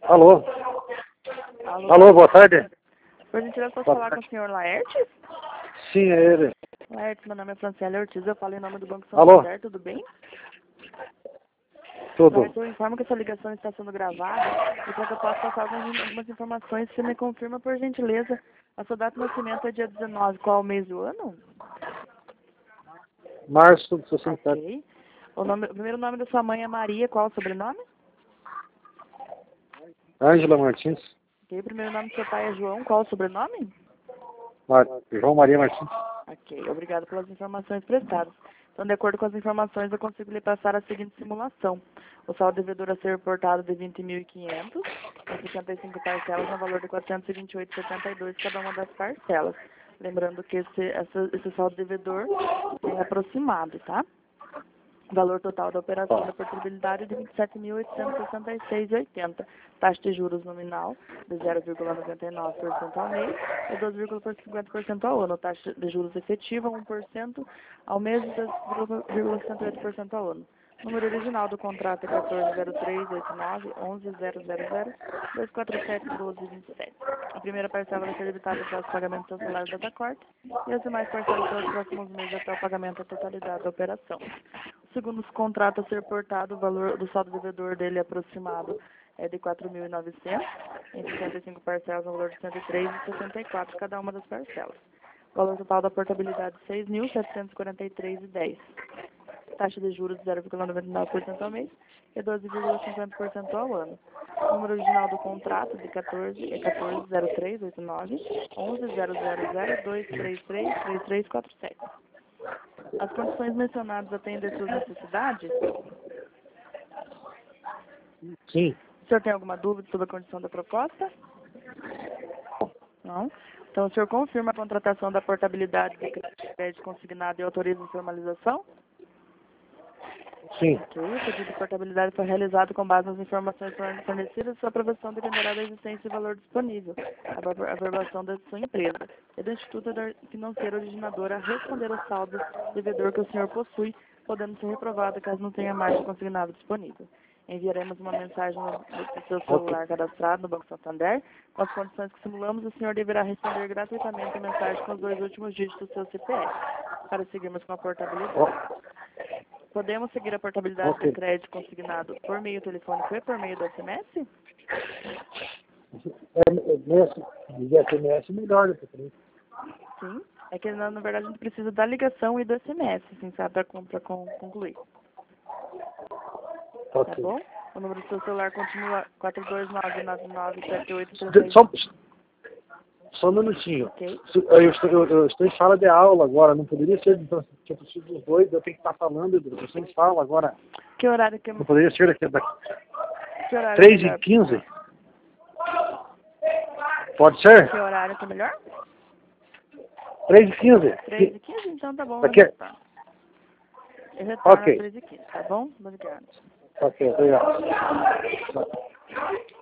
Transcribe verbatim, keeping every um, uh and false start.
Alô? Alô, Alô, boa tarde. por gentileza, posso Boa falar tarde. com o senhor Laertes? Sim, é ele. Laertes, meu nome é Franciele Ortiz, eu falo em nome do Banco Alô? Santander, tudo bem? Tudo. Laertes, eu informo que essa ligação está sendo gravada e para que eu possa passar algumas, algumas informações, você me confirma, por gentileza, a sua data de nascimento é dia dezenove, qual o mês do ano? Março de sessenta e sete. Ok. O, nome, o primeiro nome da sua mãe é Maria, qual o sobrenome? Ângela Martins. Ok. O primeiro nome do seu pai é João, qual o sobrenome? Mar... João Maria Martins. Ok, obrigado pelas informações prestadas. Então, de acordo com as informações, eu consigo lhe passar a seguinte simulação. O saldo devedor a ser reportado de vinte mil e quinhentos, em sessenta e cinco parcelas, no valor de quatrocentos e vinte e oito vírgula setenta e dois cada uma das parcelas. Lembrando que esse, essa, esse saldo devedor é aproximado, tá? O valor total da operação da portabilidade é de vinte e sete mil oitocentos e sessenta e seis vírgula oitenta. Taxa de juros nominal de zero vírgula noventa e nove por cento ao mês e doze vírgula cinquenta por cento ao ano. Taxa de juros efetiva um por cento ao mês e dois vírgula cento e oito por cento ao ano. O número original do contrato é quatorze zero três oito nove onze zero zero zero dois quatro sete doze vinte e sete. A primeira parcela vai ser debitada após o pagamento do salário da corte e as demais parcelas pelos próximos meses até o pagamento da totalidade da operação. Segundo os contratos a ser portado, o valor do saldo devedor dele aproximado é de quatro mil e novecentos, em sessenta e cinco parcelas, no valor de cento e três vírgula sessenta e quatro cada uma das parcelas. O valor total da portabilidade é seis mil setecentos e quarenta e três vírgula dez. Taxa de juros de zero vírgula noventa e nove por cento ao mês e doze vírgula cinquenta por cento ao ano. O número original do contrato de quatorze é quatorze zero três oito nove onze zero zero zero dois três três três três quatro sete. As condições mencionadas atendem às suas necessidades? Sim. O senhor tem alguma dúvida sobre a condição da proposta? Não? Então, o senhor confirma a contratação da portabilidade de crédito consignado e autoriza a formalização? Sim. Ok. O pedido de portabilidade foi realizado com base nas informações fornecidas e sua aprovação dependerá da existência e valor disponível, a averbação da sua empresa e do Instituto Financeiro Originador a responder ao saldo devedor que o senhor possui, podendo ser reprovado caso não tenha margem consignado disponível. Enviaremos uma mensagem no, no seu celular Ok. cadastrado no Banco Santander. Com as condições que simulamos, o senhor deverá responder gratuitamente a mensagem com os dois últimos dígitos do seu C P F, para seguirmos com a portabilidade. O- Podemos seguir a portabilidade Ok. do crédito consignado por meio telefônico e por meio do S M S? É, é, nesse, de S M S melhor, né, preferência. Sim. É que, na, na verdade, a gente precisa da ligação e do S M S, assim, sabe, para concluir. Tá Ok. bom? O número do seu celular continua quatro dois nove nove nove sete oito três De- seis. Só, só um minutinho. Ok. Se- Eu estou, eu, eu estou em sala de aula agora, não poderia ser então, que eu preciso dos dois, eu tenho que estar falando, eu estou em sala agora. Que horário que é, Não poderia ser daqui, daqui que horário é três e melhor? quinze? Pode ser? Que horário que é melhor? três e quinze? três e quinze? Então tá bom, eu Daqui, retorno. Eu retorno às ok. três e quinze, tá bom? Obrigada. Ok, obrigado.